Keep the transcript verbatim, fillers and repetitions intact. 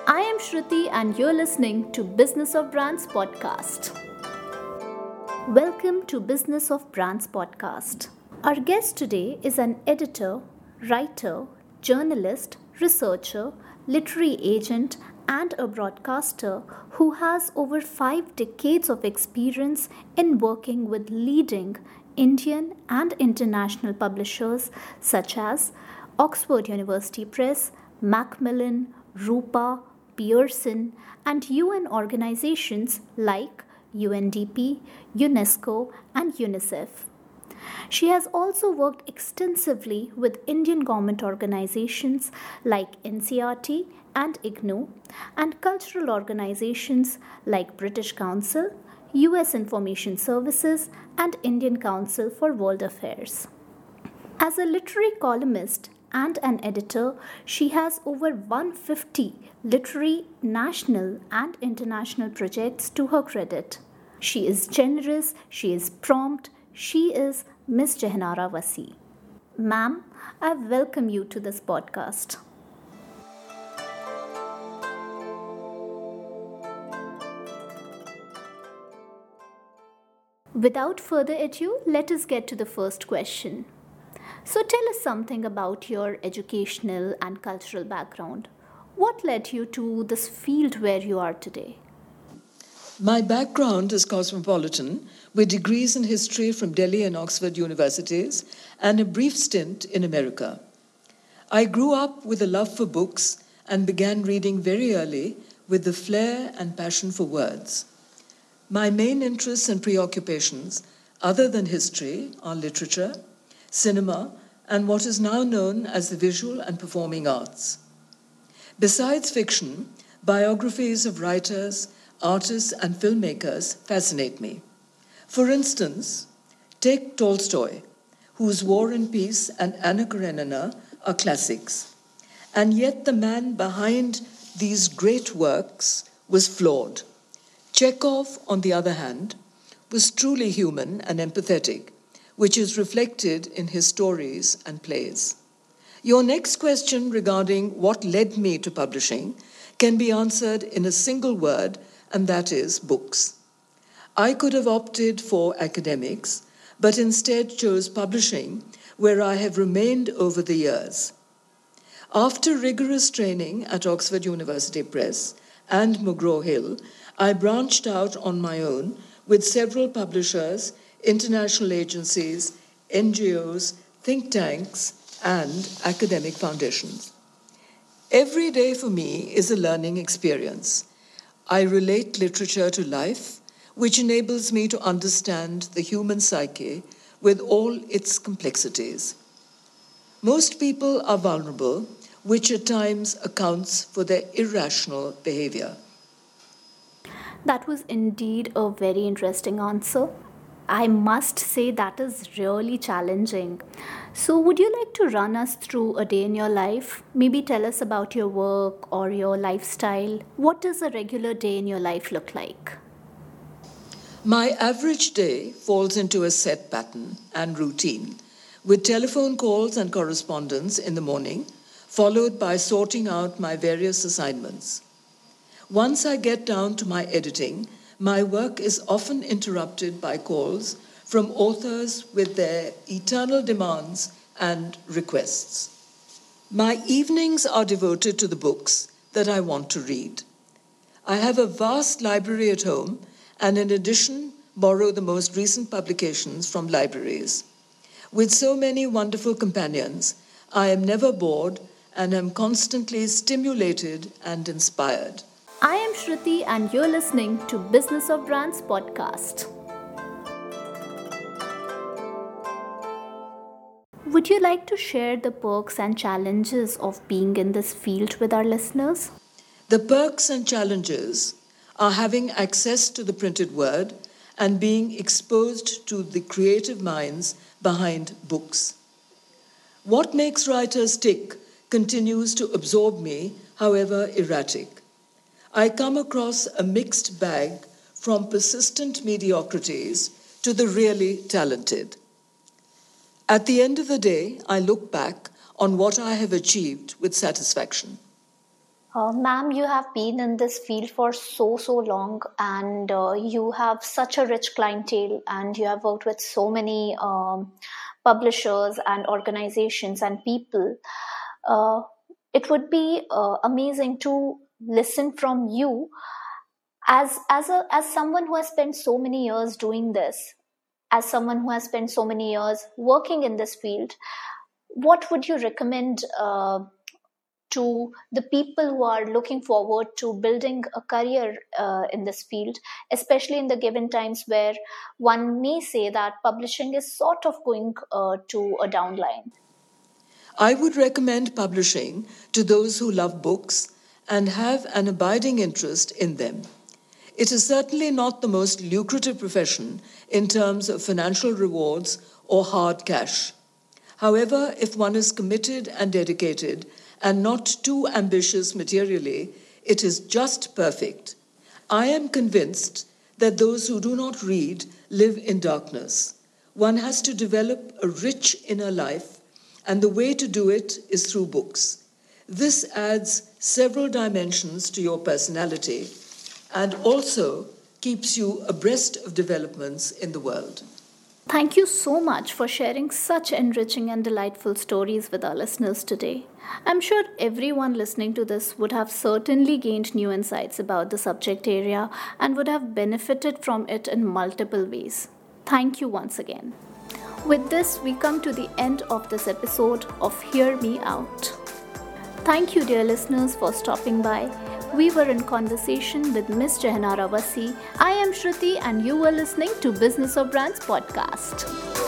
I am Shruti and you're listening to Business of Brands podcast. Welcome to Business of Brands podcast. Our guest today is an editor, writer, journalist, researcher, literary agent, and a broadcaster who has over five decades of experience in working with leading Indian and international publishers such as Oxford University Press, Macmillan, Rupa, Pearson, and U N organizations like U N D P, UNESCO, and UNICEF. She has also worked extensively with Indian government organizations like N C R T and I G N O, and cultural organizations like British Council, U S Information Services, and Indian Council for World Affairs. As a literary columnist and an editor, she has over one hundred fifty literary, national, and international projects to her credit. She is generous, she is prompt, she is Miss Jehanara Wasi. Ma'am, I welcome you to this podcast. Without further ado, let us get to the first question. So tell us something about your educational and cultural background. What led you to this field where you are today? My background is cosmopolitan, with degrees in history from Delhi and Oxford universities and a brief stint in America. I grew up with a love for books and began reading very early with the flair and passion for words. My main interests and preoccupations, other than history, are literature, cinema, and what is now known as the visual and performing arts. Besides fiction, biographies of writers, artists, and filmmakers fascinate me. For instance, take Tolstoy, whose War and Peace and Anna Karenina are classics. And yet the man behind these great works was flawed. Chekhov, on the other hand, was truly human and empathetic, which is reflected in his stories and plays. Your next question regarding what led me to publishing can be answered in a single word, and that is books. I could have opted for academics, but instead chose publishing, where I have remained over the years. After rigorous training at Oxford University Press and McGraw-Hill, I branched out on my own with several publishers, international agencies, N G Os, think tanks, and academic foundations. Every day for me is a learning experience. I relate literature to life, which enables me to understand the human psyche with all its complexities. Most people are vulnerable, which at times accounts for their irrational behavior. That was indeed a very interesting answer. I must say that is really challenging. So, would you like to run us through a day in your life? Maybe tell us about your work or your lifestyle. What does a regular day in your life look like? My average day falls into a set pattern and routine, with telephone calls and correspondence in the morning, followed by sorting out my various assignments. Once I get down to my editing, my work is often interrupted by calls from authors with their eternal demands and requests. My evenings are devoted to the books that I want to read. I have a vast library at home and in addition borrow the most recent publications from libraries. With so many wonderful companions, I am never bored and am constantly stimulated and inspired. I am Shruti and you're listening to Business of Brands podcast. Would you like to share the perks and challenges of being in this field with our listeners? The perks and challenges are having access to the printed word and being exposed to the creative minds behind books. What makes writers tick continues to absorb me, however erratic. I come across a mixed bag from persistent mediocrities to the really talented. At the end of the day, I look back on what I have achieved with satisfaction. Uh, ma'am, you have been in this field for so, so long, and uh, you have such a rich clientele, and you have worked with so many um, publishers and organizations and people. Uh, it would be uh, amazing to listen from you as as a as someone who has spent so many years doing this, as someone who has spent so many years working in this field. What would you recommend uh, to the people who are looking forward to building a career uh, in this field, especially in the given times where one may say that publishing is sort of going uh, to a downline? I would recommend publishing to those who love books and have an abiding interest in them. It is certainly not the most lucrative profession in terms of financial rewards or hard cash. However, if one is committed and dedicated and not too ambitious materially, it is just perfect. I am convinced that those who do not read live in darkness. One has to develop a rich inner life, and the way to do it is through books. This adds several dimensions to your personality and also keeps you abreast of developments in the world. Thank you so much for sharing such enriching and delightful stories with our listeners today. I'm sure everyone listening to this would have certainly gained new insights about the subject area and would have benefited from it in multiple ways. Thank you once again. With this, we come to the end of this episode of Hear Me Out. Thank you, dear listeners, for stopping by. We were in conversation with Miss Jahanara Wasi. I am Shruti and you were listening to Business of Brands podcast.